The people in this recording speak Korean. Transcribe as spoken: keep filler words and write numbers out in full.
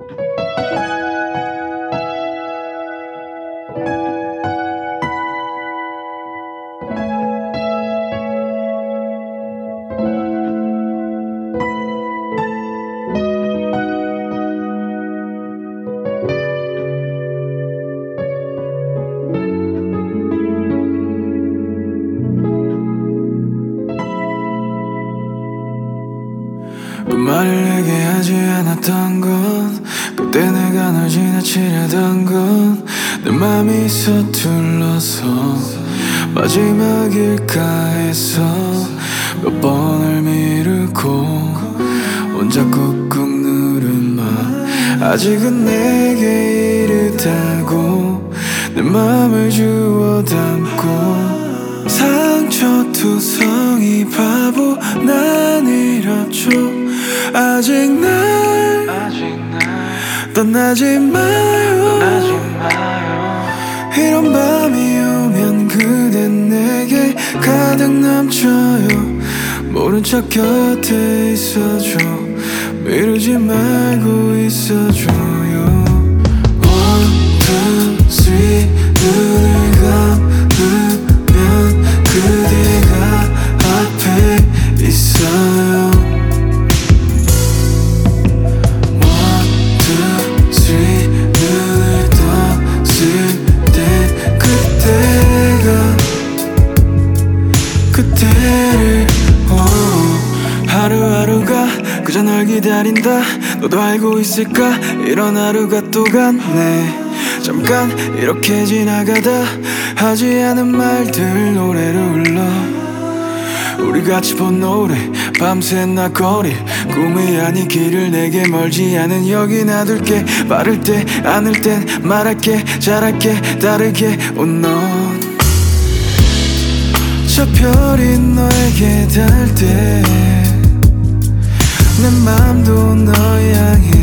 그 말을 내게 하지 않았던 건 그때 내가 널 지나치려던 건 내 맘이 서툴러서 마지막일까 해서 몇 번을 미루고 혼자 꾹꾹 누른 맘 아직은 내게 이르다고 내 맘을 주워 담고 상처투성이 바보 난 이렇죠 아직 날, 아직 날 떠나지 마요, 떠나지 마요. 이런 밤이 오면 그댄 내게 가득 넘쳐요 모른 척 곁에 있어줘 미루지 말고 있어줘요 One, two, three 눈을 감으면 그대가 앞에 있어요 그때를 oh. 하루하루가 그저 널 기다린다 너도 알고 있을까 이런 하루가 또 갔네 잠깐 이렇게 지나가다 하지 않은 말들 노래로 흘러 우리 같이 본 노래 밤새 나거리 꿈이 아닌 길을 내게 멀지 않은 여기 놔둘게 빠를 때 안을 땐 말할게 잘할게 다르게 웃넌 저 별이 너에게 닿을 때 내 맘도 널 향해